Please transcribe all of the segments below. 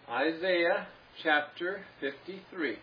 Isaiah chapter 53.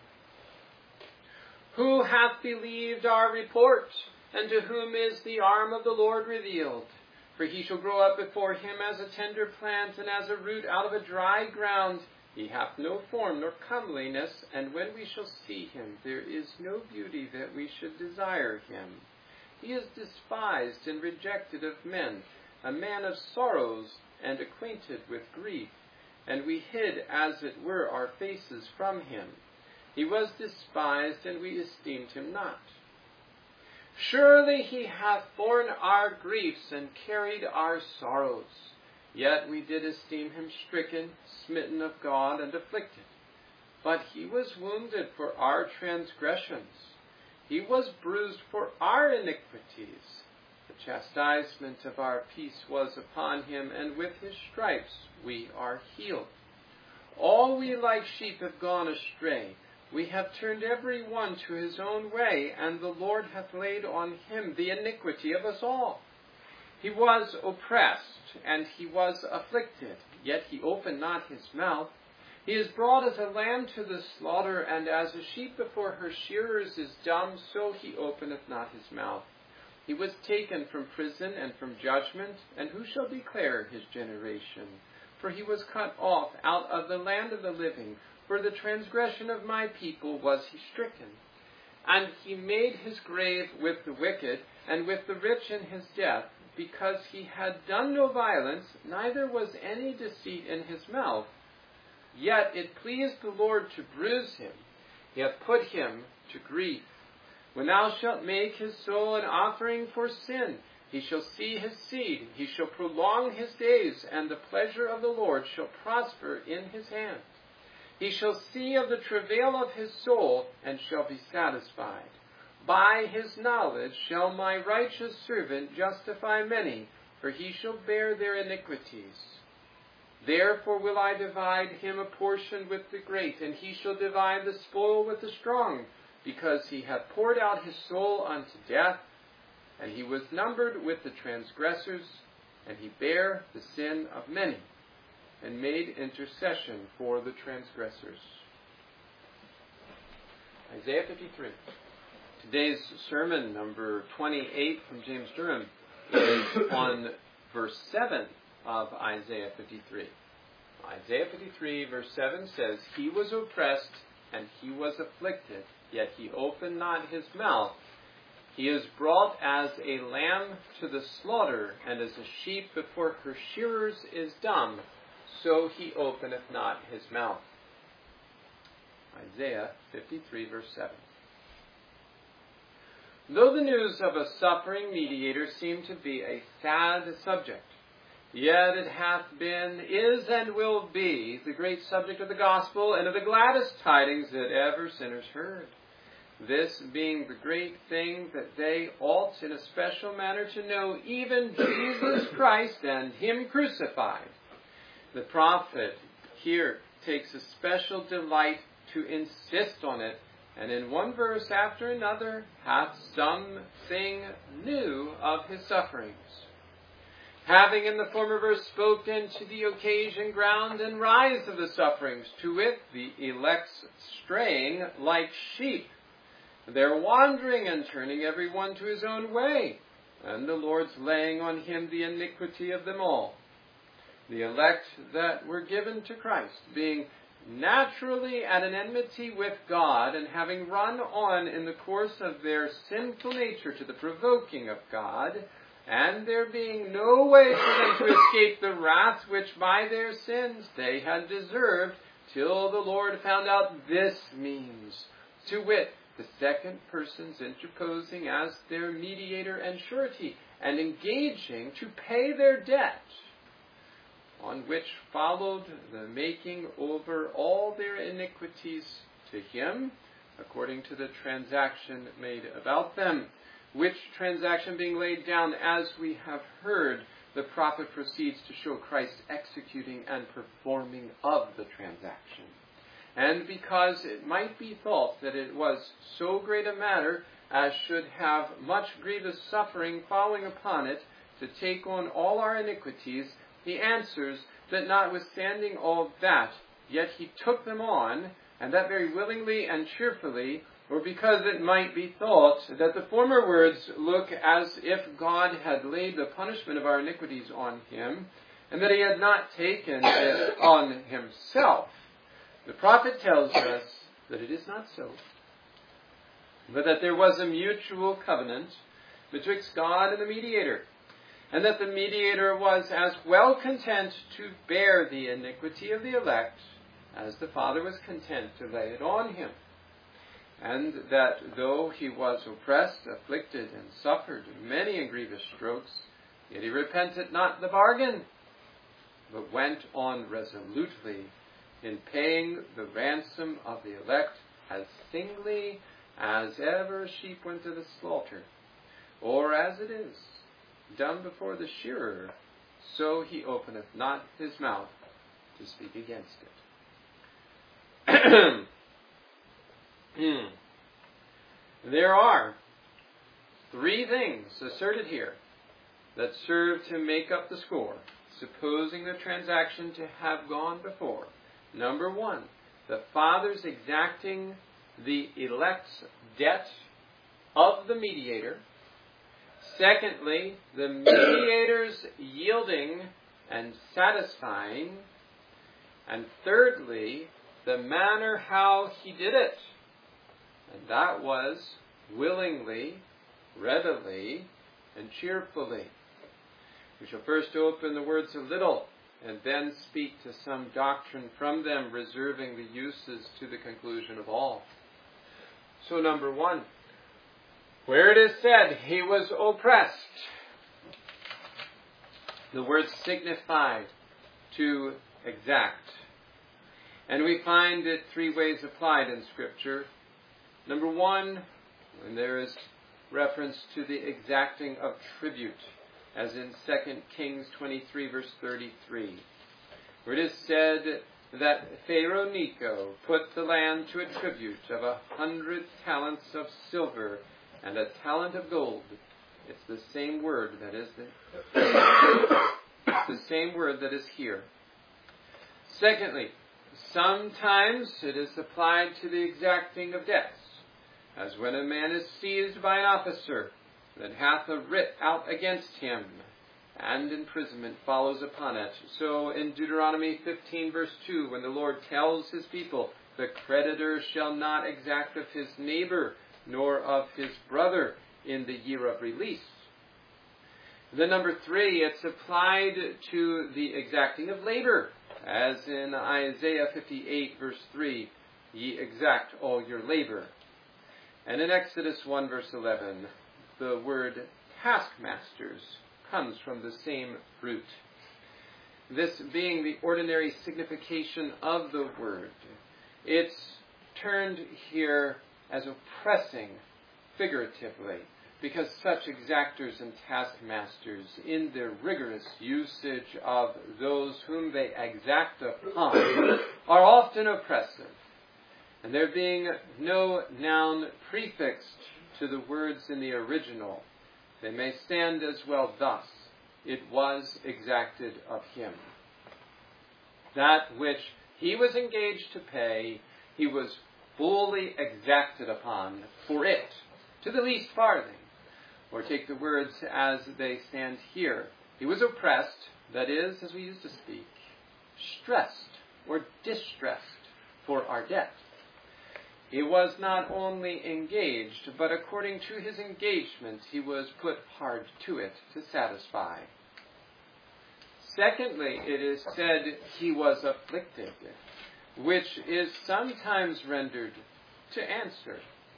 Who hath believed our report, and to whom is the arm of the Lord revealed? For he shall grow up before him as a tender plant, and as a root out of a dry ground. He hath no form nor comeliness, and when we shall see him, there is no beauty that we should desire him. He is despised and rejected of men, a man of sorrows, and acquainted with grief. And we hid, as it were, our faces from him. He was despised, and we esteemed him not. Surely he hath borne our griefs, and carried our sorrows. Yet we did esteem him stricken, smitten of God, and afflicted. But he was wounded for our transgressions. He was bruised for our iniquities. The chastisement of our peace was upon him, and with his stripes we are healed. All we like sheep have gone astray. We have turned every one to his own way, and the Lord hath laid on him the iniquity of us all. He was oppressed, and he was afflicted, yet he opened not his mouth. He is brought as a lamb to the slaughter, and as a sheep before her shearers is dumb, so he openeth not his mouth. He was taken from prison and from judgment, and who shall declare his generation? For he was cut off out of the land of the living. For the transgression of my people was he stricken. And he made his grave with the wicked, and with the rich in his death, because he had done no violence, neither was any deceit in his mouth. Yet it pleased the Lord to bruise him. He hath put him to grief. When thou shalt make his soul an offering for sin, he shall see his seed, he shall prolong his days, and the pleasure of the Lord shall prosper in his hand. He shall see of the travail of his soul, and shall be satisfied. By his knowledge shall my righteous servant justify many, for he shall bear their iniquities. Therefore will I divide him a portion with the great, and he shall divide the spoil with the strong, because he hath poured out his soul unto death, and he was numbered with the transgressors, and he bare the sin of many, and made intercession for the transgressors. Isaiah 53. Today's sermon, number 28 from James Durham, is on verse 7 of Isaiah 53. Isaiah 53, verse 7 says, He was oppressed, and he was afflicted, yet he opened not his mouth. He is brought as a lamb to the slaughter, and as a sheep before her shearers is dumb, so he openeth not his mouth. Isaiah 53, verse 7. Though the news of a suffering mediator seem to be a sad subject, yet it hath been, is, and will be the great subject of the gospel and of the gladdest tidings that ever sinners heard. This being the great thing that they ought in a special manner to know, even Jesus Christ and him crucified. The prophet here takes a special delight to insist on it, and in one verse after another hath something new of his sufferings. Having in the former verse spoken to the occasion, ground, and rise of the sufferings, to wit, the elect's straying like sheep, their wandering and turning every one to his own way, and the Lord's laying on him the iniquity of them all. The elect that were given to Christ, being naturally at an enmity with God, and having run on in the course of their sinful nature to the provoking of God, and there being no way for them to escape the wrath which by their sins they had deserved, till the Lord found out this means, to wit, the second persons interposing as their mediator and surety, and engaging to pay their debt, on which followed the making over all their iniquities to him, according to the transaction made about them, which transaction being laid down, as we have heard, the prophet proceeds to show Christ executing and performing of the transaction. And because it might be thought that it was so great a matter as should have much grievous suffering following upon it, to take on all our iniquities, he answers that notwithstanding all that, yet he took them on, and that very willingly and cheerfully, or because it might be thought that the former words look as if God had laid the punishment of our iniquities on him, and that he had not taken it on himself. The prophet tells us that it is not so, but that there was a mutual covenant betwixt God and the mediator, and that the mediator was as well content to bear the iniquity of the elect as the Father was content to lay it on him, and that though he was oppressed, afflicted, and suffered many and grievous strokes, yet he repented not the bargain, but went on resolutely in paying the ransom of the elect as singly as ever sheep went to the slaughter, or as it is done before the shearer, so he openeth not his mouth to speak against it. There are three things asserted here that serve to make up the score, supposing the transaction to have gone before. Number one, the Father's exacting the elect's debt of the mediator. Secondly, the mediator's yielding and satisfying. And thirdly, the manner how he did it. And that was willingly, readily, and cheerfully. We shall first open the words a little, and then speak to some doctrine from them, reserving the uses to the conclusion of all. So number one, where it is said, he was oppressed, the word signified to exact. And we find it three ways applied in Scripture. Number one, when there is reference to the exacting of tribute, as in 2 Kings 23, verse 33, where it is said that Pharaoh Necho put the land to a tribute of 100 talents of silver and a talent of gold. It's the same word that is the same word that is here. Secondly, sometimes it is applied to the exacting of debts, as when a man is seized by an officer that hath a writ out against him, and imprisonment follows upon it. So in Deuteronomy 15, verse 2, when the Lord tells his people, the creditor shall not exact of his neighbor, nor of his brother in the year of release. Then number three, it's applied to the exacting of labor, as in Isaiah 58, verse 3, ye exact all your labor. And in Exodus 1, verse 11, the word taskmasters comes from the same root. This being the ordinary signification of the word, it's turned here as oppressing figuratively, because such exactors and taskmasters, in their rigorous usage of those whom they exact upon, are often oppressive. And there being no noun prefixed to the words in the original, they may stand as well thus: it was exacted of him. That which he was engaged to pay, he was fully exacted upon for it, to the least farthing. Or take the words as they stand here. He was oppressed, that is, as we used to speak, stressed or distressed for our debt. He was not only engaged, but according to his engagement, he was put hard to it to satisfy. Secondly, it is said he was afflicted, which is sometimes rendered to answer.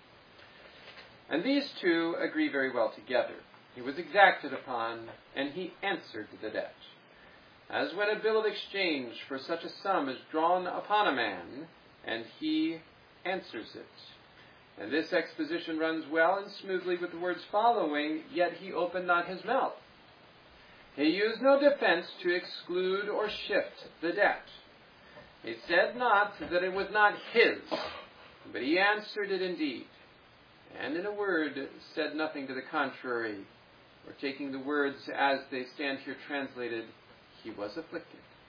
And these two agree very well together. He was exacted upon, and he answered the debt. As when a bill of exchange for such a sum is drawn upon a man, and he answers it. And this exposition runs well and smoothly with the words following, yet he opened not his mouth. He used no defense to exclude or shift the debt. He said not that it was not his, but he answered it indeed. And in a word, said nothing to the contrary, or taking the words as they stand here translated, he was afflicted.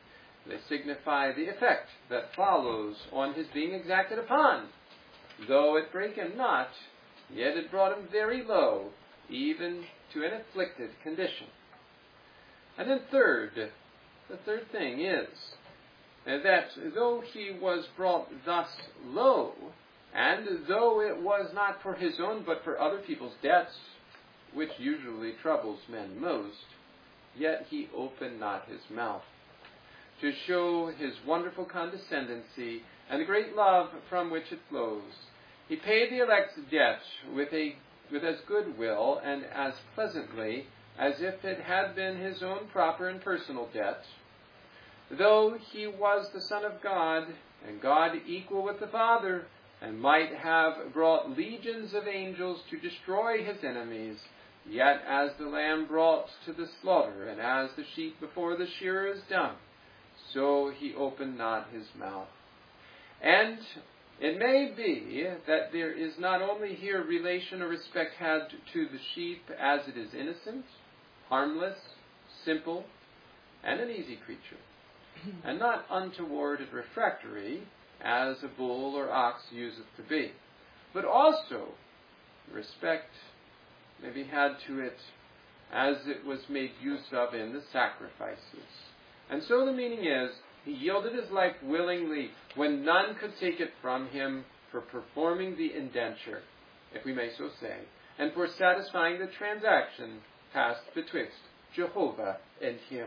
They signify the effect that follows on his being exacted upon. Though it brake him not, yet it brought him very low, even to an afflicted condition. And then the third thing is that though he was brought thus low, and though it was not for his own but for other people's debts, which usually troubles men most, yet he opened not his mouth, to show his wonderful condescendency and the great love from which it flows. He paid the elect's debt with as good will and as pleasantly as if it had been his own proper and personal debt. Though he was the Son of God, and God equal with the Father, and might have brought legions of angels to destroy his enemies, yet as the lamb brought to the slaughter, and as the sheep before the shearer is dumb, so he opened not his mouth. And it may be that there is not only here relation or respect had to the sheep as it is innocent, harmless, simple, and an easy creature, and not untoward and refractory, as a bull or ox useth to be, but also respect may be had to it as it was made use of in the sacrifices. And so the meaning is, he yielded his life willingly when none could take it from him, for performing the indenture, if we may so say, and for satisfying the transaction passed betwixt Jehovah and him.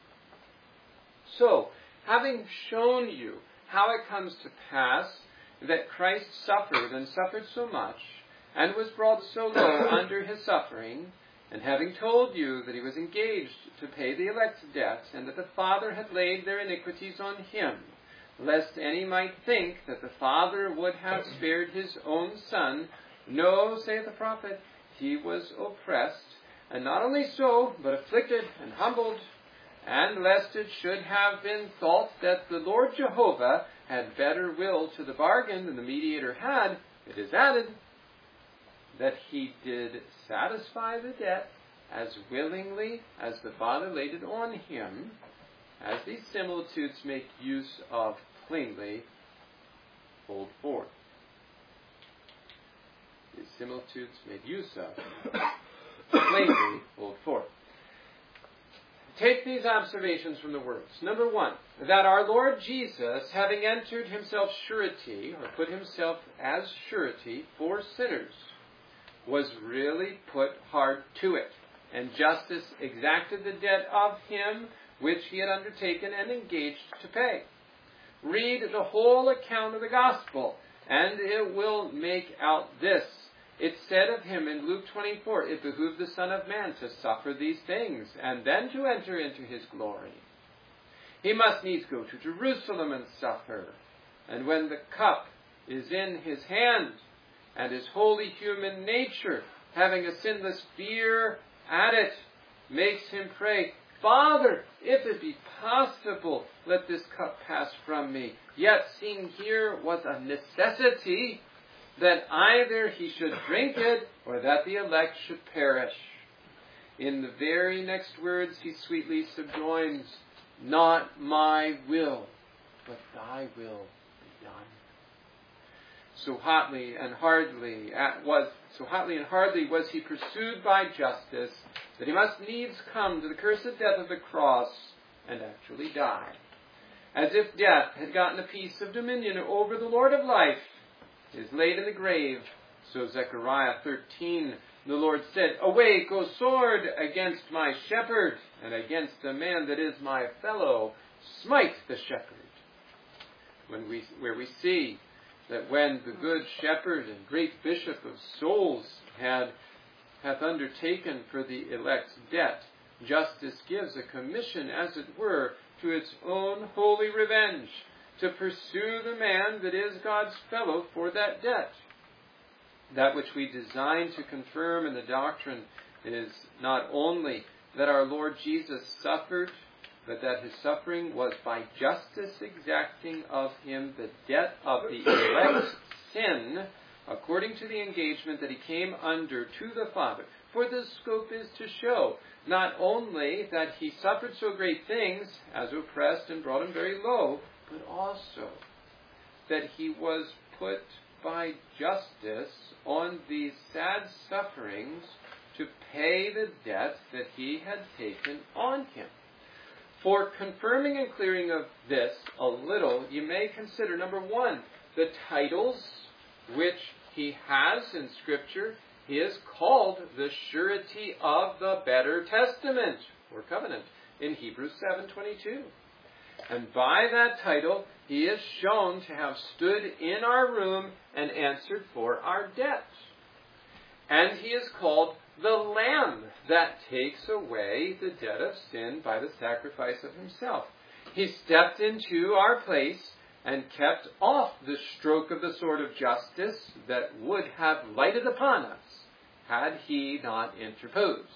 So, having shown you how it comes to pass that Christ suffered and suffered so much, and was brought so low under his suffering, and having told you that he was engaged to pay the elect's debts, and that the Father had laid their iniquities on him, lest any might think that the Father would have spared his own Son, no, saith the prophet, he was oppressed, and not only so, but afflicted and humbled, and lest it should have been thought that the Lord Jehovah had better will to the bargain than the mediator had, it is added that he did satisfy the debt as willingly as the Father laid it on him, as these similitudes make use of plainly hold forth. These similitudes made use of plainly hold forth. Take these observations from the words. Number one, that our Lord Jesus, having entered himself surety, or put himself as surety for sinners, was really put hard to it, and justice exacted the debt of him which he had undertaken and engaged to pay. Read the whole account of the gospel, and it will make out this. It said of him in Luke 24, it behooved the Son of Man to suffer these things, and then to enter into his glory. He must needs go to Jerusalem and suffer. And when the cup is in his hand, and his holy human nature, having a sinless fear at it, makes him pray, Father, if it be possible, let this cup pass from me. Yet, seeing here was a necessity, that either he should drink it, or that the elect should perish. In the very next words he sweetly subjoins, not my will, but thy will be done. So hotly and hardly was he pursued by justice, that he must needs come to the cursed death of the cross, and actually die. As if death had gotten a piece of dominion over the Lord of life, is laid in the grave. So Zechariah 13, the Lord said, Awake, O sword, against my shepherd, and against the man that is my fellow, smite the shepherd. Where we see that when the good shepherd and great bishop of souls hath undertaken for the elect's debt, justice gives a commission, as it were, to its own holy revenge, to pursue the man that is God's fellow for that debt. That which we design to confirm in the doctrine is not only that our Lord Jesus suffered, but that his suffering was by justice exacting of him the debt of the elect's sin, according to the engagement that he came under to the Father, For the scope is to show not only that he suffered so great things, as oppressed and brought him very low, but also that he was put by justice on these sad sufferings to pay the debt that he had taken on him. For confirming and clearing of this a little, you may consider, number one, the titles which he has in Scripture. He is called the surety of the better testament, or covenant, in Hebrews 7:22. And by that title, he is shown to have stood in our room and answered for our debts. And he is called the Lamb that takes away the debt of sin by the sacrifice of himself. He stepped into our place and kept off the stroke of the sword of justice that would have lighted upon us had he not interposed.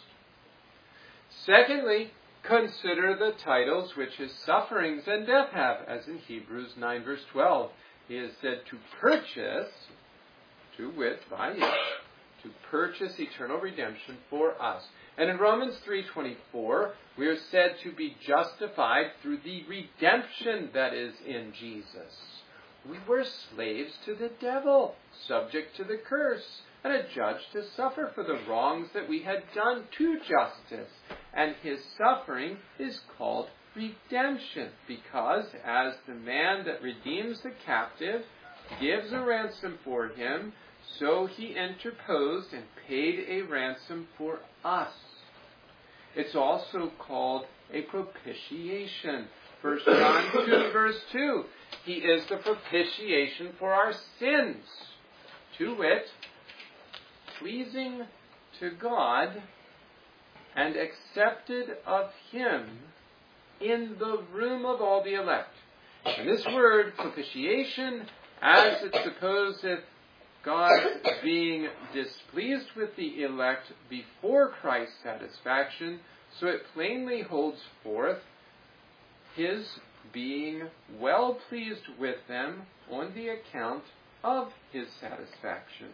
Secondly, consider the titles which his sufferings and death have, as in Hebrews 9 verse 12. He is said to purchase, to wit, by it, to purchase eternal redemption for us. And in Romans 3:24, we are said to be justified through the redemption that is in Jesus. We were slaves to the devil, subject to the curse, and a judge to suffer for the wrongs that we had done to justice. And his suffering is called redemption, because as the man that redeems the captive gives a ransom for him, so he interposed and paid a ransom for us. It's also called a propitiation. 1 John 2 verse 2. He is the propitiation for our sins. To wit, pleasing to God and accepted of him in the room of all the elect. And this word, propitiation, as it supposeth God being displeased with the elect before Christ's satisfaction, so it plainly holds forth his being well pleased with them on the account of his satisfaction.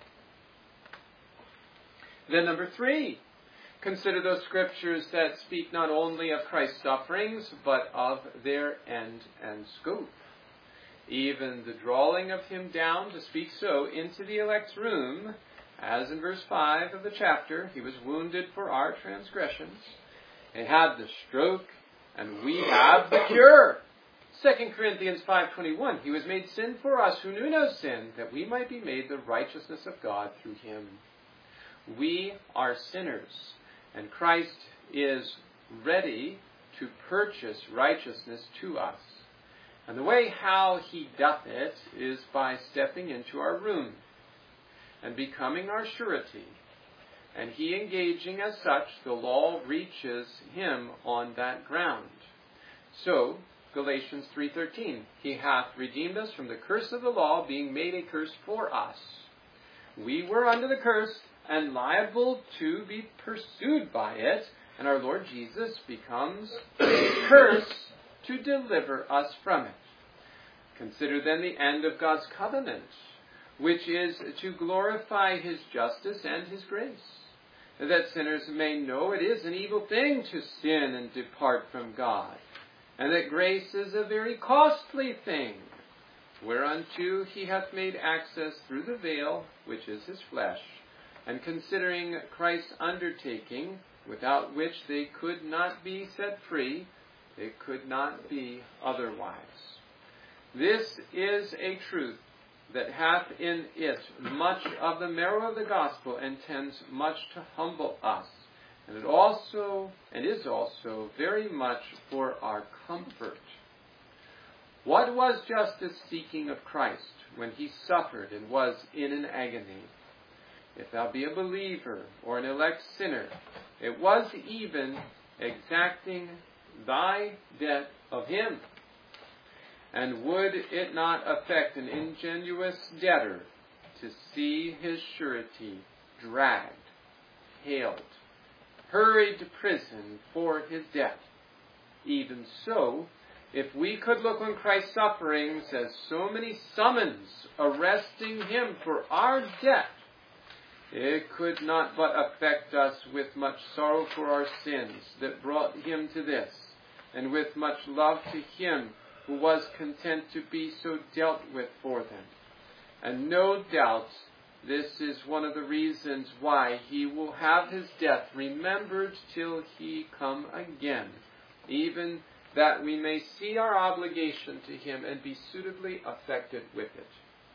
Then number 3, consider those scriptures that speak not only of Christ's sufferings, but of their end and scope. Even the drawing of him down to speak so into the elect's room, as in verse 5 of the chapter, he was wounded for our transgressions. He had the stroke, and we have the cure. 2 Corinthians 5:21, he was made sin for us who knew no sin, that we might be made the righteousness of God through him. We are sinners, and Christ is ready to purchase righteousness to us. And the way how he doth it is by stepping into our room and becoming our surety. And he engaging as such, the law reaches him on that ground. So, Galatians 3:13, he hath redeemed us from the curse of the law, being made a curse for us. We were under the curse and liable to be pursued by it, and our Lord Jesus becomes a curse to deliver us from it. Consider then the end of God's covenant, which is to glorify his justice and his grace, that sinners may know it is an evil thing to sin and depart from God, and that grace is a very costly thing, whereunto he hath made access through the veil, which is his flesh, and considering Christ's undertaking, without which they could not be set free, they could not be otherwise. This is a truth that hath in it much of the marrow of the gospel, and tends much to humble us. And is also very much for our comfort. What was justice seeking of Christ when he suffered and was in an agony? If thou be a believer or an elect sinner, it was even exacting thy debt of him. And would it not affect an ingenuous debtor to see his surety dragged, haled, hurried to prison for his debt? Even so, if we could look on Christ's sufferings as so many summons arresting him for our debt, it could not but affect us with much sorrow for our sins that brought him to this, and with much love to him who was content to be so dealt with for them. And no doubt this is one of the reasons why he will have his death remembered till he come again, even that we may see our obligation to him and be suitably affected with it.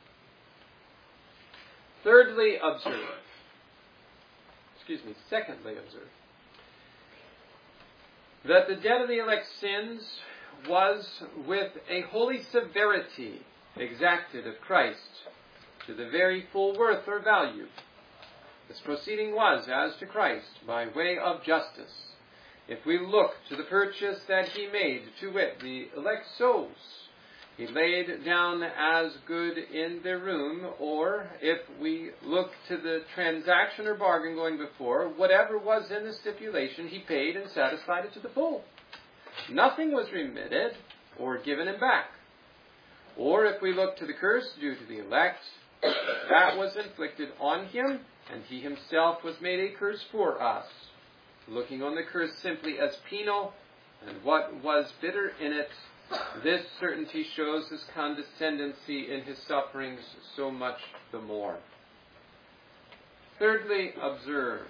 Secondly, observe that the debt of the elect's sins was with a holy severity exacted of Christ to the very full worth or value. This proceeding was, as to Christ, by way of justice. If we look to the purchase that he made, to wit, the elect's souls, he laid down as good in their room, or if we look to the transaction or bargain going before, whatever was in the stipulation, he paid and satisfied it to the full. Nothing was remitted or given him back. Or if we look to the curse due to the elect, that was inflicted on him, and he himself was made a curse for us, looking on the curse simply as penal, and what was bitter in it, this certainty shows his condescendency in his sufferings so much the more. Thirdly, observe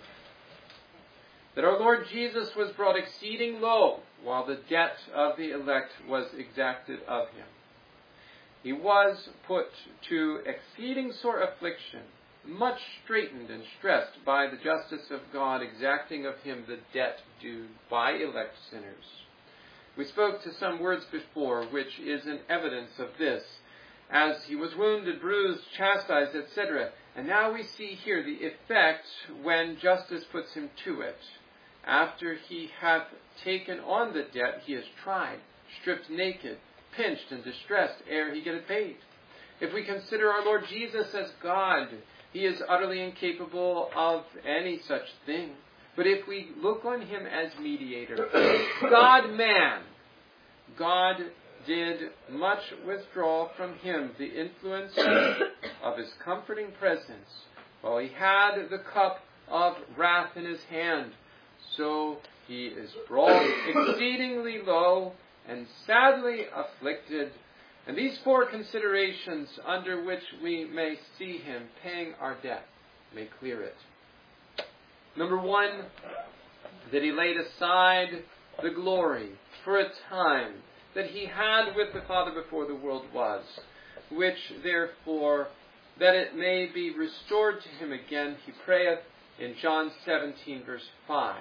that our Lord Jesus was brought exceeding low, while the debt of the elect was exacted of him. He was put to exceeding sore affliction, much straitened and stressed by the justice of God, exacting of him the debt due by elect sinners. We spoke to some words before, which is an evidence of this, as he was wounded, bruised, chastised, etc. And now we see here the effect when justice puts him to it. After he hath taken on the debt, he is tried, stripped naked, pinched and distressed ere he get it paid. If we consider our Lord Jesus as God, he is utterly incapable of any such thing. But if we look on him as mediator, God-man, God did much withdraw from him the influence of his comforting presence, while he had the cup of wrath in his hand. So he is brought exceedingly low and sadly afflicted. And these four considerations under which we may see him paying our debt may clear it. Number one, that he laid aside the glory for a time that he had with the Father before the world was, which therefore, that it may be restored to him again, he prayeth in John 17, verse 5.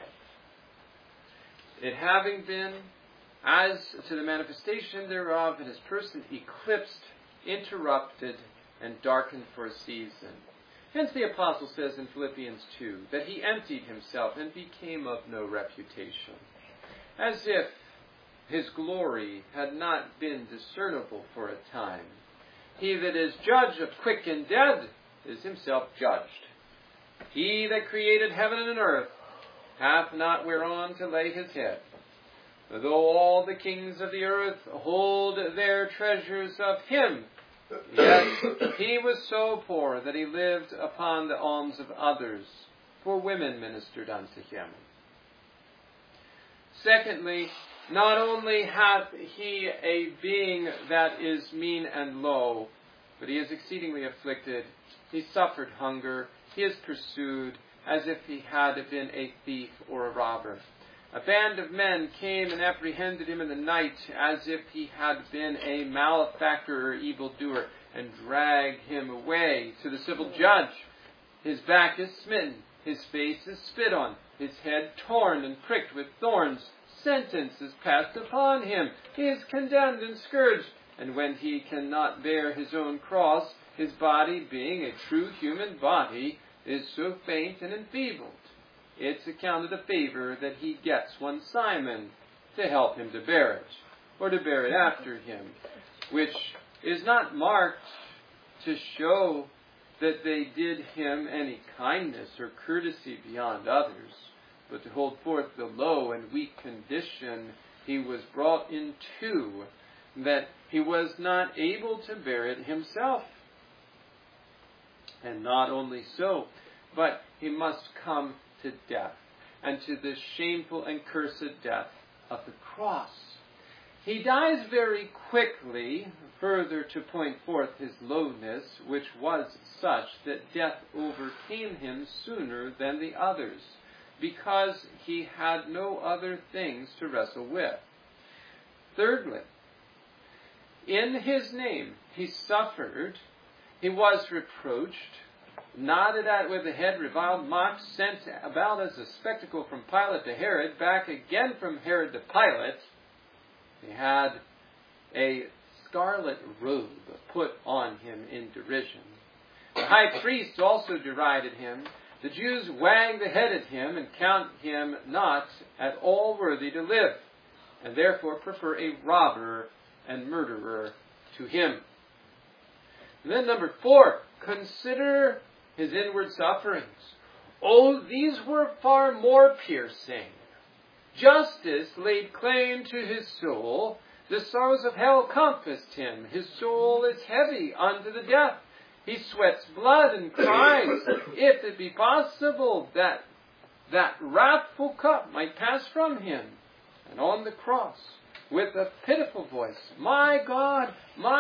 It having been, as to the manifestation thereof in his person, eclipsed, interrupted, and darkened for a season. Hence the apostle says in Philippians 2 that he emptied himself and became of no reputation, as if his glory had not been discernible for a time. He that is judge of quick and dead is himself judged. He that created heaven and earth hath not whereon to lay his head. Though all the kings of the earth hold their treasures of him, yet he was so poor that he lived upon the alms of others, for women ministered unto him. Secondly, not only hath he a being that is mean and low, but he is exceedingly afflicted. He suffered hunger. He is pursued as if he had been a thief or a robber. A band of men came and apprehended him in the night as if he had been a malefactor or evildoer, and dragged him away to the civil judge. His back is smitten, his face is spit on, his head torn and pricked with thorns. Sentence is passed upon him. He is condemned and scourged. And when he cannot bear his own cross, his body, being a true human body, is so faint and enfeebled, it's accounted a favor that he gets one Simon to help him to bear it, or to bear it after him, which is not marked to show that they did him any kindness or courtesy beyond others, but to hold forth the low and weak condition he was brought into, that he was not able to bear it himself. And not only so, but he must come to death, and to the shameful and cursed death of the cross. He dies very quickly, further to point forth his lowness, which was such that death overcame him sooner than the others, because he had no other things to wrestle with. Thirdly, in his name he suffered, he was reproached, nodded at with the head, reviled, mocked, sent about as a spectacle from Pilate to Herod, back again from Herod to Pilate. He had a scarlet robe put on him in derision. The high priests also derided him. The Jews wag the head at him and count him not at all worthy to live, and therefore prefer a robber and murderer to him. And then number 4, consider his inward sufferings. Oh, these were far more piercing. Justice laid claim to his soul. The sorrows of hell compassed him. His soul is heavy unto the death. He sweats blood and cries, if it be possible that wrathful cup might pass from him. And on the cross, with a pitiful voice, my God,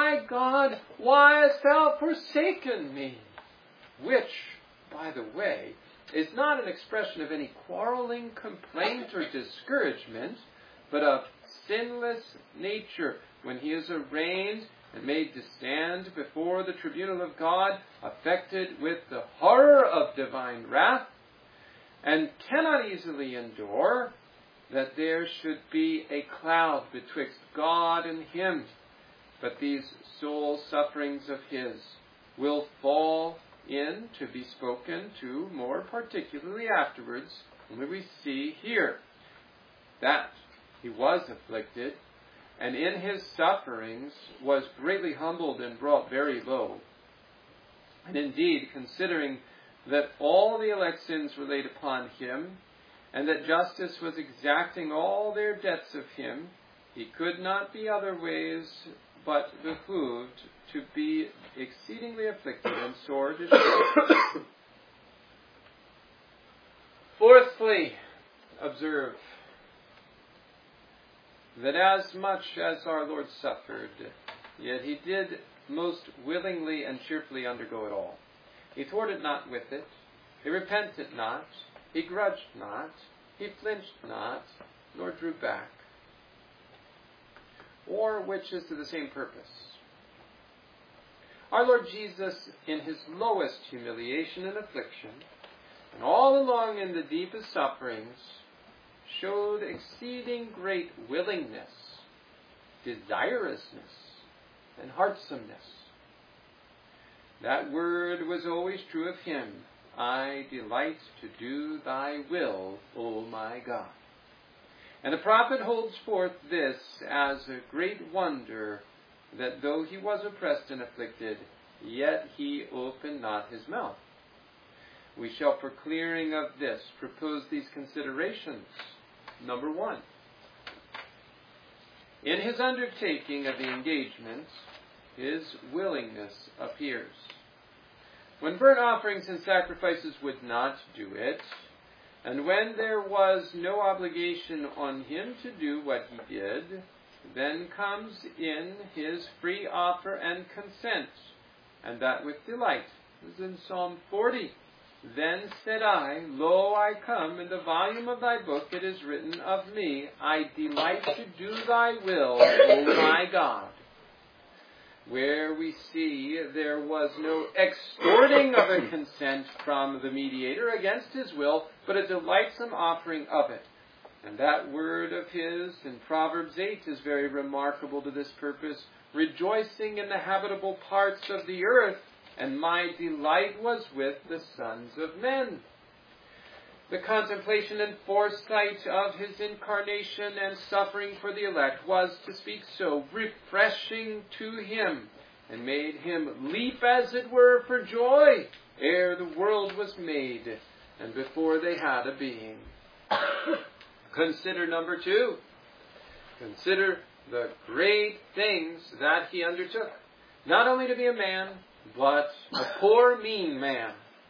why hast thou forsaken me? Which, by the way, is not an expression of any quarreling, complaint, or discouragement, but of sinless nature, when he is arraigned and made to stand before the tribunal of God, affected with the horror of divine wrath, and cannot easily endure that there should be a cloud betwixt God and him. But these soul sufferings of his will fall in to be spoken to more particularly afterwards, when we see here that he was afflicted, and in his sufferings was greatly humbled and brought very low. And indeed, considering that all the elect's sins were laid upon him, and that justice was exacting all their debts of him, he could not be other ways but behooved to be exceedingly afflicted and sore distressed. Fourthly, observe that as much as our Lord suffered, yet he did most willingly and cheerfully undergo it all. He thwarted not with it, he repented not, he grudged not, he flinched not, nor drew back. Or which is to the same purpose. Our Lord Jesus, in his lowest humiliation and affliction, and all along in the deepest sufferings, showed exceeding great willingness, desirousness, and heartsomeness. That word was always true of him, I delight to do thy will, O my God. And the prophet holds forth this as a great wonder, that though he was oppressed and afflicted, yet he opened not his mouth. We shall, for clearing of this, propose these considerations. Number 1. In his undertaking of the engagement, his willingness appears. When burnt offerings and sacrifices would not do it, and when there was no obligation on him to do what he did, then comes in his free offer and consent, and that with delight. As in Psalm 40, Then said I, Lo, I come, in the volume of thy book it is written of me, I delight to do thy will, O my God. Where we see there was no extorting of a consent from the mediator against his will, but a delightsome offering of it. And that word of his in Proverbs 8 is very remarkable to this purpose, rejoicing in the habitable parts of the earth, and my delight was with the sons of men. The contemplation and foresight of his incarnation and suffering for the elect was, to speak so, refreshing to him, and made him leap, as it were, for joy, ere the world was made, and before they had a being. Consider number 2. Consider the great things that he undertook. Not only to be a man, but a poor, mean man. A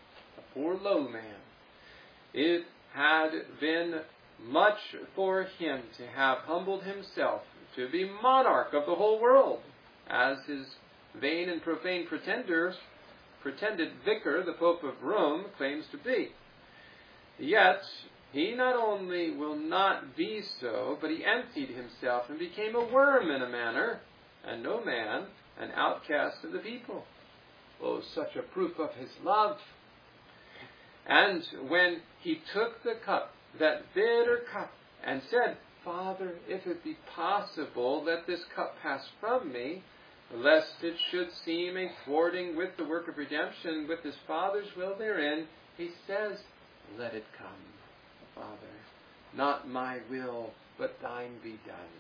poor low man. It had been much for him to have humbled himself to be monarch of the whole world, as his vain and profane pretended vicar, the Pope of Rome, claims to be. Yet, he not only will not be so, but he emptied himself and became a worm in a manner, and no man, an outcast of the people. Oh, such a proof of his love. And when he took the cup, that bitter cup, and said, Father, if it be possible, let this cup pass from me, lest it should seem a thwarting with the work of redemption, with his Father's will therein, he says, let it come, Father. Not my will, but thine be done.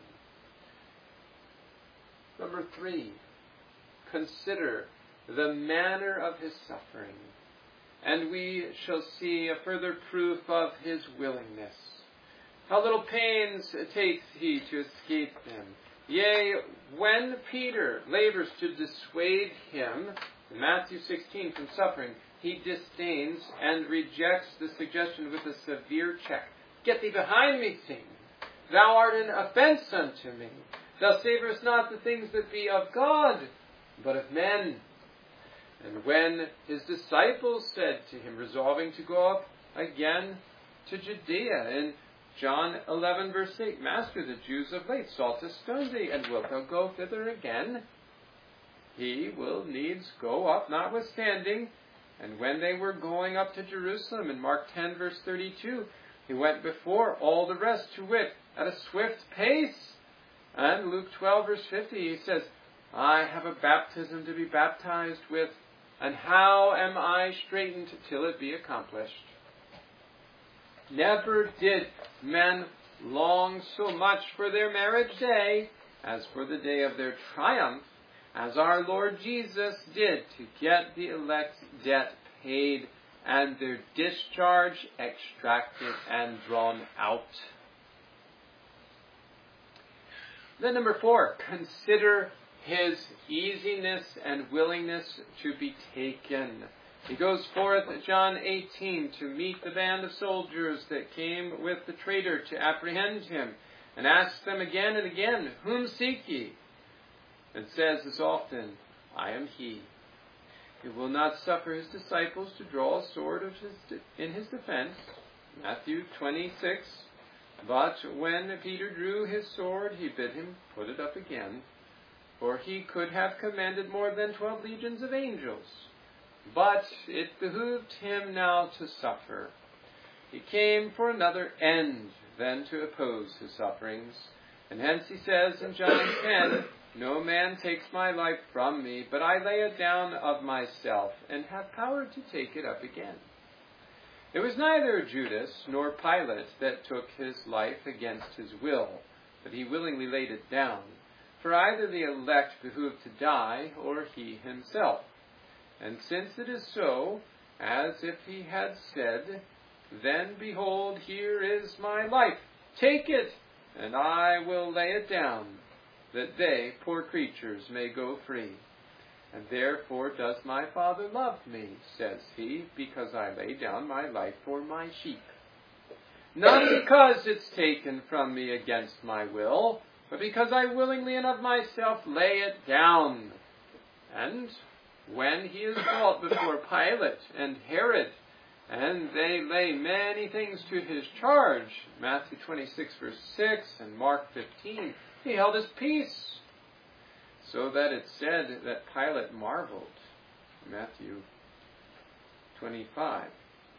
Number 3, consider the manner of his suffering, and we shall see a further proof of his willingness. How little pains takes he to escape them. Yea, when Peter labors to dissuade him, in Matthew 16, from suffering, he disdains and rejects the suggestion with a severe check. Get thee behind me, Satan. Thou art an offense unto me. Thou savorest not the things that be of God, but of men. And when his disciples said to him, resolving to go up again to Judea, in John 11, verse 8, Master, the Jews of late sought to stone thee, and wilt thou go thither again? He will needs go up notwithstanding. And when they were going up to Jerusalem, in Mark 10, verse 32, he went before all the rest, to wit, at a swift pace. And Luke 12, verse 50, he says, I have a baptism to be baptized with, and how am I straitened till it be accomplished? Never did men long so much for their marriage day as for the day of their triumph, as our Lord Jesus did, to get the elect's debt paid and their discharge extracted and drawn out. Then number 4, consider his easiness and willingness to be taken. He goes forth, John 18, to meet the band of soldiers that came with the traitor to apprehend him, and asks them again and again, Whom seek ye? And says as often, I am he. He will not suffer his disciples to draw a sword in his defense. Matthew 26. But when Peter drew his sword, he bid him put it up again, for he could have commanded more than 12 legions of angels. But it behooved him now to suffer. He came for another end than to oppose his sufferings. And hence he says in John 10, No man takes my life from me, but I lay it down of myself, and have power to take it up again. It was neither Judas nor Pilate that took his life against his will, but he willingly laid it down. For either the elect behooved to die, or he himself. And since it is so, as if he had said, Then behold, here is my life, take it, and I will lay it down, that they, poor creatures, may go free. And therefore does my Father love me, says he, because I lay down my life for my sheep. Not because it's taken from me against my will, but because I willingly and of myself lay it down. And when he is brought before Pilate and Herod, and they lay many things to his charge, Matthew 26, verse 6, and Mark 15, he held his peace, so that it said that Pilate marveled, Matthew 25.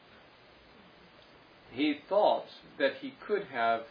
He thought that he could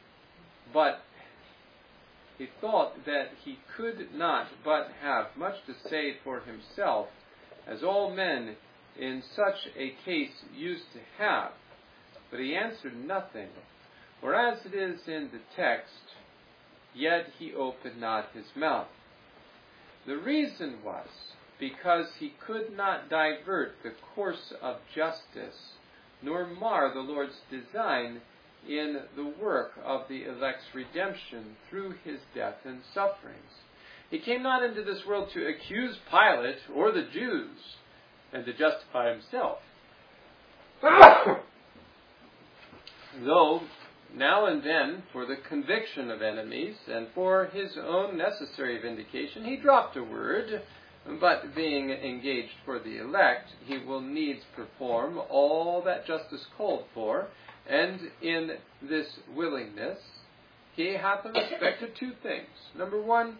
not but have much to say for himself, as all men in such a case used to have. But he answered nothing, or as it is in the text, yet he opened not his mouth. The reason was because he could not divert the course of justice, nor mar the Lord's design in the work of the elect's redemption through his death and sufferings. He came not into this world to accuse Pilate or the Jews, and to justify himself, Though now and then, for the conviction of enemies and for his own necessary vindication, he dropped a word, but being engaged for the elect, he will needs perform all that justice called for, and in this willingness he hath in respect to two things. Number one,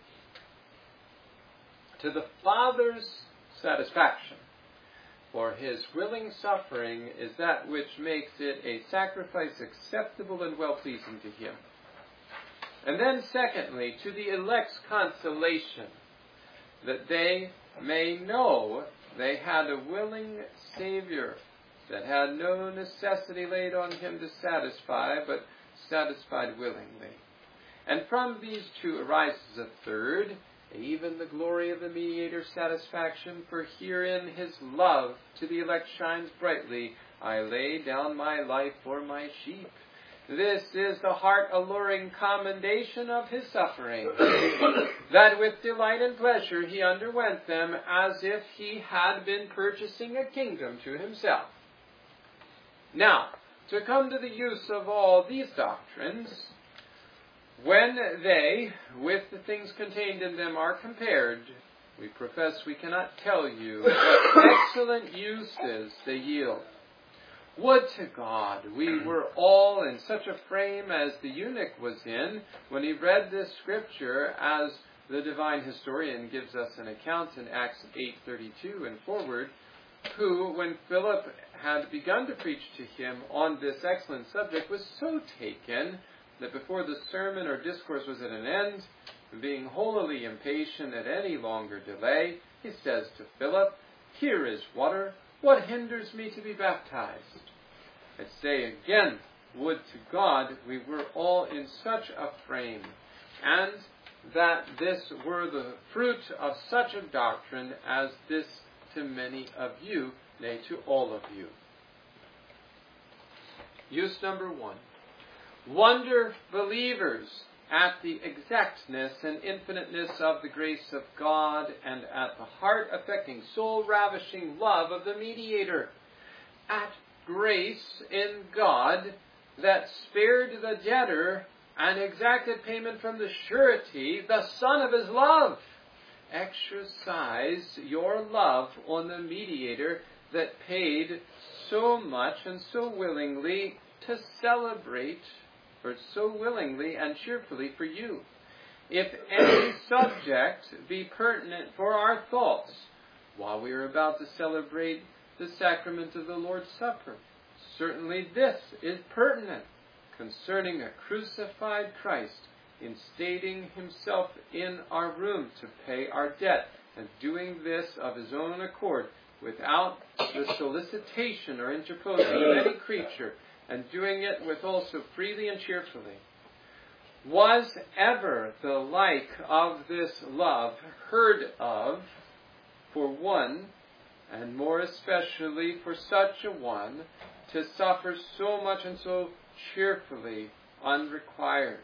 to the Father's satisfaction, for his willing suffering is that which makes it a sacrifice acceptable and well-pleasing to him. And then secondly, to the elect's consolation, that they may know they had a willing Savior, that had no necessity laid on him to satisfy, but satisfied willingly. And from these two arises a third, even the glory of the mediator's satisfaction, for herein his love to the elect shines brightly. I lay down my life for my sheep. This is the heart-alluring commendation of his suffering, that with delight and pleasure he underwent them, as if he had been purchasing a kingdom to himself. Now, to come to the use of all these doctrines, when they, with the things contained in them, are compared, we profess we cannot tell you what excellent uses they yield. Would to God we were all in such a frame as the eunuch was in when he read this scripture, as the divine historian gives us an account in Acts 8:32 and forward, who, when Philip had begun to preach to him on this excellent subject, was so taken that before the sermon or discourse was at an end, being wholly impatient at any longer delay, he says to Philip, "Here is water. What hinders me to be baptized?" I say again, would to God we were all in such a frame, and that this were the fruit of such a doctrine as this to many of you, nay, to all of you. Use number one. Wonder believers at the exactness and infiniteness of the grace of God, and at the heart-affecting, soul-ravishing love of the mediator. At grace in God that spared the debtor and exacted payment from the surety, the Son of his love. Exercise your love on the mediator that paid so much and so willingly to celebrate, or so willingly and cheerfully for you. If any subject be pertinent for our thoughts while we are about to celebrate the sacrament of the Lord's Supper, certainly this is pertinent concerning a crucified Christ, instating himself in our room to pay our debt, and doing this of his own accord, without the solicitation or interposing of any creature, and doing it with also freely and cheerfully. Was ever the like of this love heard of for one, and more especially for such a one, to suffer so much and so cheerfully unrequired?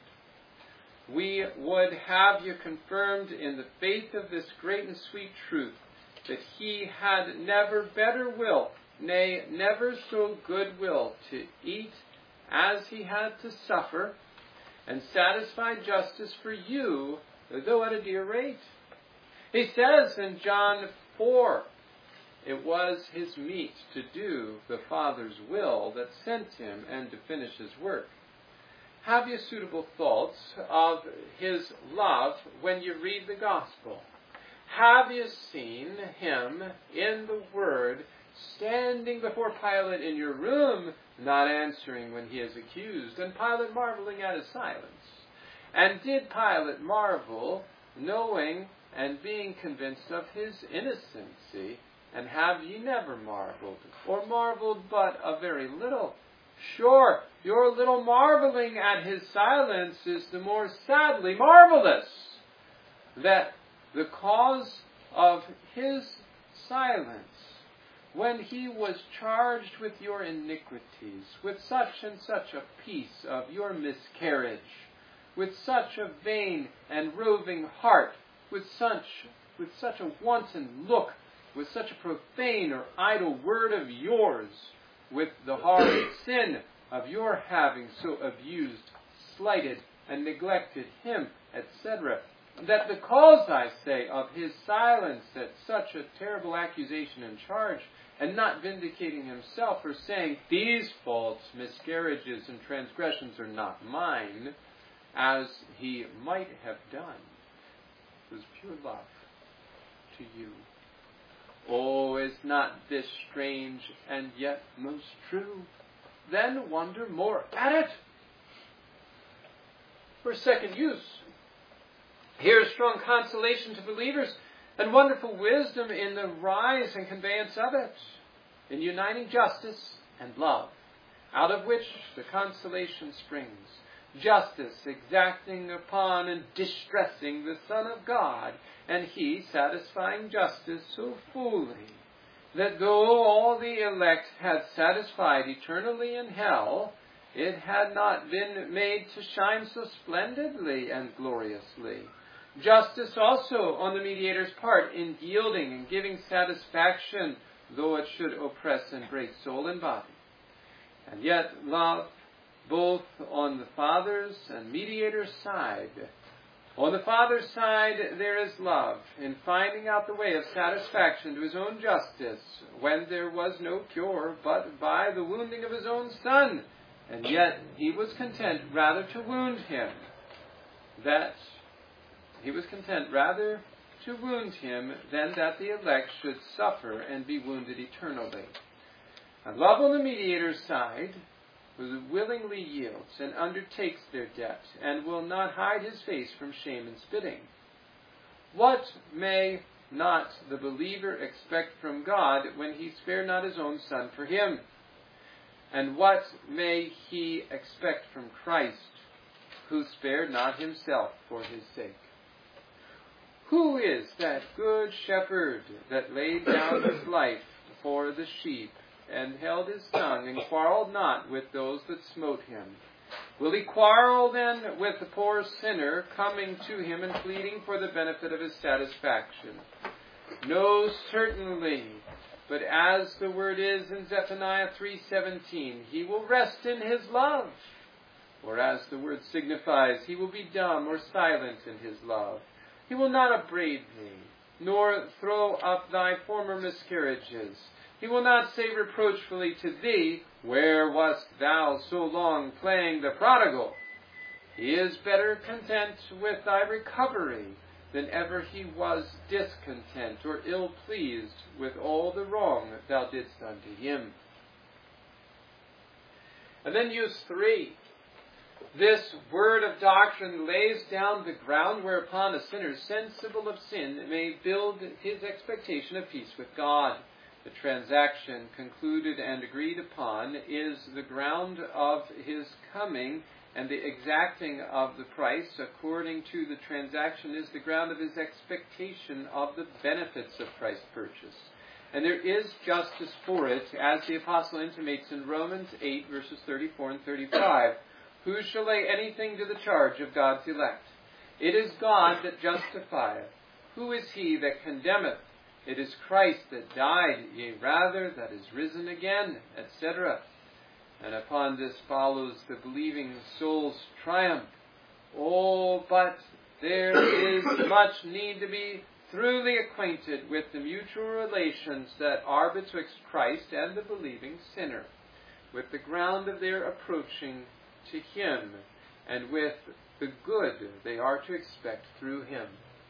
We would have you confirmed in the faith of this great and sweet truth, that he had never better will, nay, never so good will, to eat as he had to suffer, and satisfy justice for you, though at a dear rate. He says in John 4, it was his meat to do the Father's will that sent him, and to finish his work. Have you suitable thoughts of his love when you read the Gospel? Have you seen him in the Word, standing before Pilate in your room, not answering when he is accused, and Pilate marveling at his silence? And did Pilate marvel, knowing and being convinced of his innocency? And have ye never marveled, or marveled but a very little? Sure, your little marveling at his silence is the more sadly marvelous, that the cause of his silence, when he was charged with your iniquities, with such and such a piece of your miscarriage, with such a vain and roving heart, with such a wanton look, with such a profane or idle word of yours, with the horrid sin of your having so abused, slighted, and neglected him, etc., that the cause, I say, of his silence at such a terrible accusation and charge, and not vindicating himself, or saying, these faults, miscarriages, and transgressions are not mine, as he might have done, was pure love to you. Oh, is not this strange, and yet most true? Then wonder more at it. For second use, here is strong consolation to believers, and wonderful wisdom in the rise and conveyance of it, in uniting justice and love, out of which the consolation springs. Justice exacting upon and distressing the Son of God, and he satisfying justice so fully, that though all the elect had satisfied eternally in hell, it had not been made to shine so splendidly and gloriously. Justice also on the mediator's part in yielding and giving satisfaction, though it should oppress and break soul and body. And yet love, both on the Father's and mediator's side. On the Father's side there is love in finding out the way of satisfaction to his own justice, when there was no cure but by the wounding of his own Son, and yet he was content rather to wound him, than that the elect should suffer and be wounded eternally. And love on the mediator's side, who willingly yields and undertakes their debt, and will not hide his face from shame and spitting. What may not the believer expect from God when he spared not his own Son for him? And what may he expect from Christ, who spared not himself for his sake? Who is that good shepherd that laid down his life for the sheep, and held his tongue, and quarreled not with those that smote him? Will he quarrel then with the poor sinner coming to him and pleading for the benefit of his satisfaction? No, certainly. But as the word is in Zephaniah 3:17, he will rest in his love. Or as the word signifies, he will be dumb or silent in his love. He will not upbraid thee, nor throw up thy former miscarriages. He will not say reproachfully to thee, where wast thou so long playing the prodigal? He is better content with thy recovery than ever he was discontent or ill-pleased with all the wrong that thou didst unto him. And then use 3. This word of doctrine lays down the ground whereupon a sinner sensible of sin may build his expectation of peace with God. The transaction concluded and agreed upon is the ground of his coming, and the exacting of the price according to the transaction is the ground of his expectation of the benefits of Christ's purchase. And there is justice for it, as the apostle intimates in Romans 8, verses 34 and 35. Who shall lay anything to the charge of God's elect? It is God that justifieth. Who is he that condemneth? It is Christ that died, yea rather, that is risen again, etc. And upon this follows the believing soul's triumph. Oh, but there is much need to be thoroughly acquainted with the mutual relations that are betwixt Christ and the believing sinner, with the ground of their approaching to him, and with the good they are to expect through him.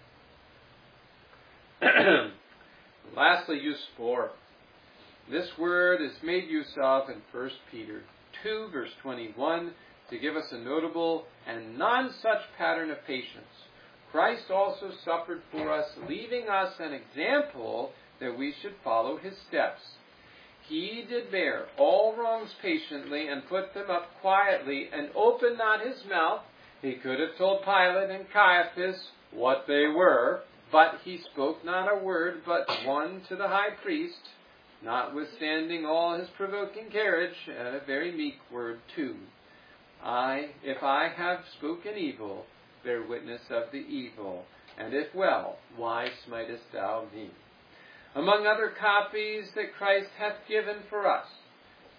Lastly, use 4. This word is made use of in 1 Peter 2, verse 21, to give us a notable and none-such pattern of patience. Christ also suffered for us, leaving us an example that we should follow his steps. He did bear all wrongs patiently, and put them up quietly, and opened not his mouth. He could have told Pilate and Caiaphas what they were, but he spoke not a word but one to the high priest, notwithstanding all his provoking carriage, and a very meek word too. If I have spoken evil, bear witness of the evil, and if well, why smitest thou me? Among other copies that Christ hath given for us,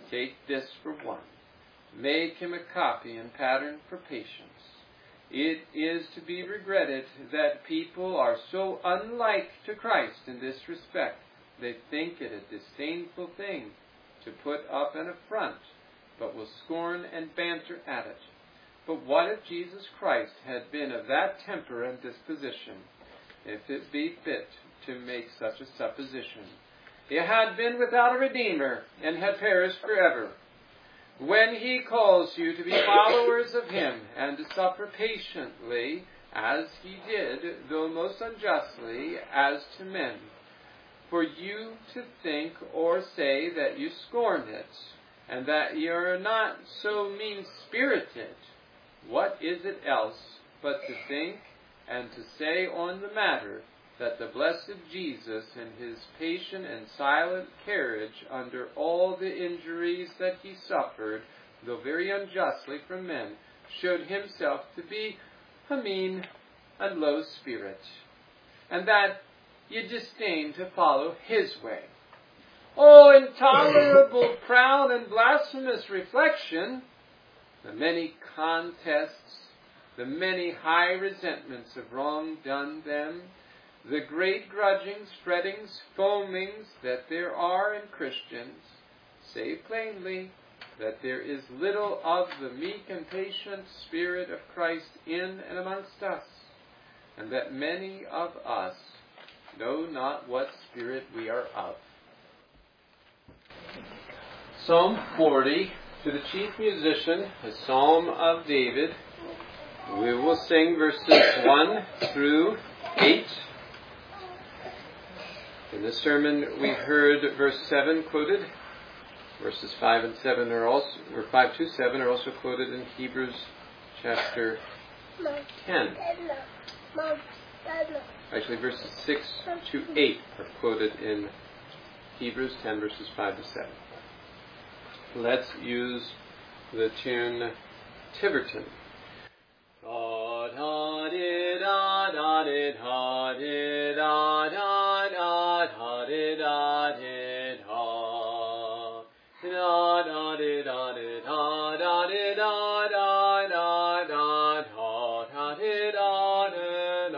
Take this for one. Make him a copy and pattern for patience. It is to be regretted that people are so unlike to Christ in this respect. They think it a disdainful thing to put up an affront, but will scorn and banter at it. But what if Jesus Christ had been of that temper and disposition, if it be fit to make such a supposition? He had been without a Redeemer, and had perished forever. When he calls you to be followers of him, and to suffer patiently, as he did, though most unjustly, as to men, for you to think or say that you scorn it, and that ye are not so mean-spirited, what is it else but to think and to say on the matter that the blessed Jesus, in his patient and silent carriage under all the injuries that he suffered, though very unjustly from men, showed himself to be a mean and low spirit, and that ye disdain to follow his way? Oh, intolerable, proud, and blasphemous reflection! The many contests, the many high resentments of wrong done them, the great grudgings, frettings, foamings that there are in Christians, say plainly that there is little of the meek and patient Spirit of Christ in and amongst us, and that many of us know not what spirit we are of. Psalm 40, to the chief musician, a psalm of David. We will sing verses 1 through 8. In the sermon we heard verse 7 quoted. Verses 5 and 7 are also, or 5 to 7 are also quoted in Hebrews chapter 10. Actually, verses 6 to 8 are quoted in Hebrews 10, verses 5 to 7. Let's use the tune Tiverton. Da da di da da di da di da da da da di da di da da da di da di da da di da da da da da di da di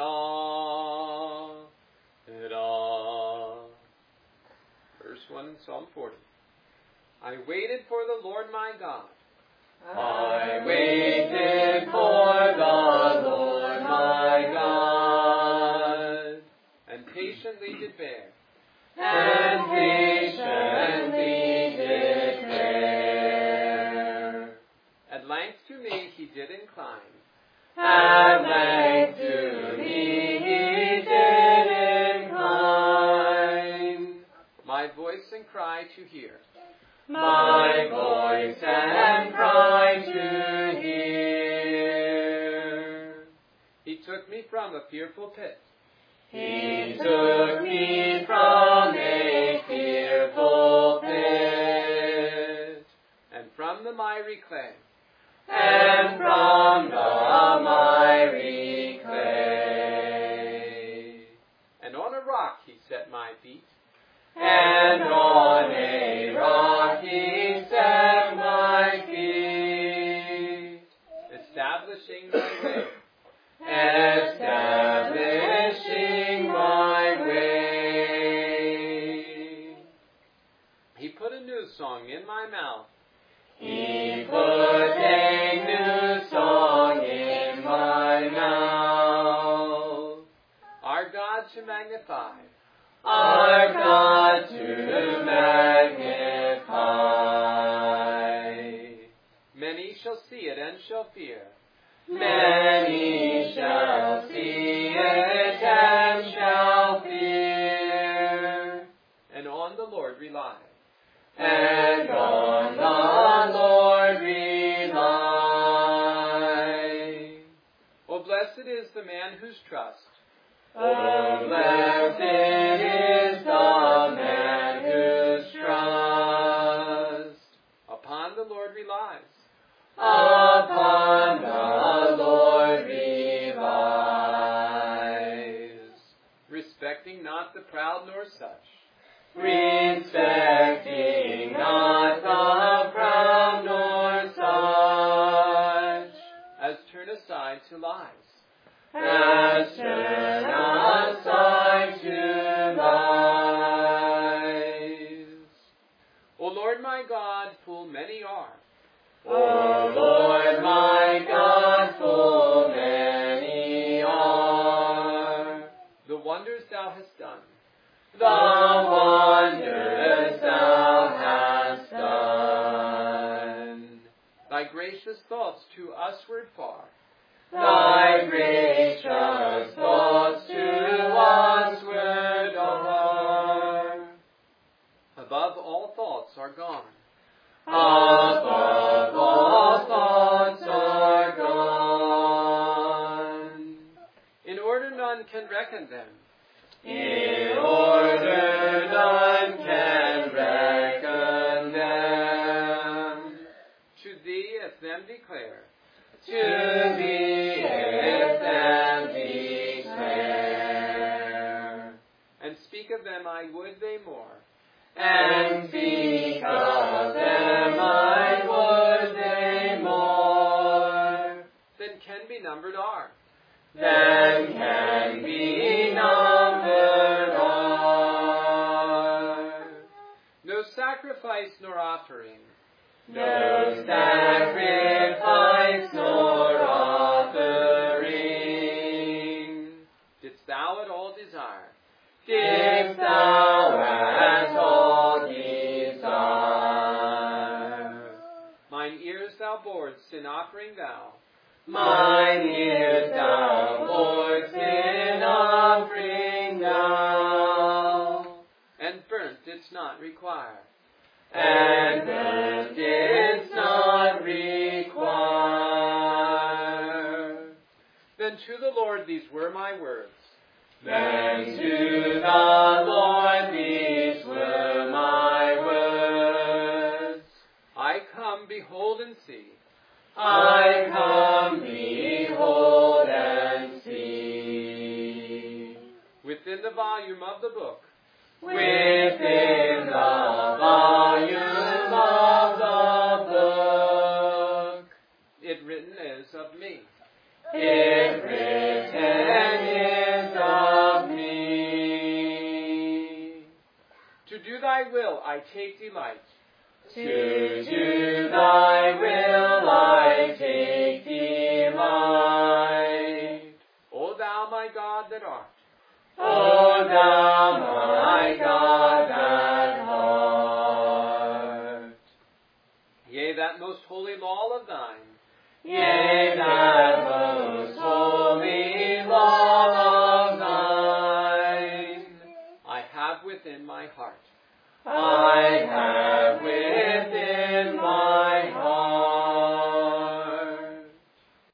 da da. Verse 1 in Psalm 40. I waited for the Lord my God. I waited for the Lord my God, and patiently did bear, and patiently did bear. At length to me he did incline, at length to me he did incline, my voice and cry to hear. My voice and cry to hear. He took me from a fearful pit. He took me from a fearful pit. And from the miry clay. And from the miry clay. And on a rock he set my feet. And on a rock he set my feet, establishing my way. Establishing my way. He put a new song in my mouth. He put a new song in my mouth. Our God to magnify. Our God to magnify. Many shall see it and shall fear. Many shall see it and shall fear. And on the Lord rely. And on the Lord rely. Oh, blessed is the man whose trust. Oh, blessed is the man whose trust upon the Lord relies. Upon the Lord relies. Respecting not the proud nor such. Respecting not the Lord my God, full many are. O Lord my God, full many are the wonders thou hast done. The wonders thou hast done. Thy gracious thoughts to usward far. Thy gracious thoughts to usward are. Above all thoughts are gone. Above all thoughts are gone. In order none can reckon them. In order none can reckon them. To thee if them declare. To thee if them declare. And speak of them I would they more. And speak of them I would they more. Than can be numbered are. Than can be numbered are. No sacrifice nor offering. No sacrifice nor offering. Didst thou at all desire. Didst thou at all desire. Mine ears thou boredst in offering thou. Mine ears thou boredst in offering thou. And burnt didst not require. And burnt didst not require. Then to the Lord these were my words. Then to the Lord these were my words. I come, behold and see. I come, behold and see. Within the volume of the book. Within the volume of the book. It written is of me. It written is of me. To do thy will I take delight. To do thy will I take delight. O thou my God that art. O thou my God that art. Yea, that most holy law of thine. Yea, that most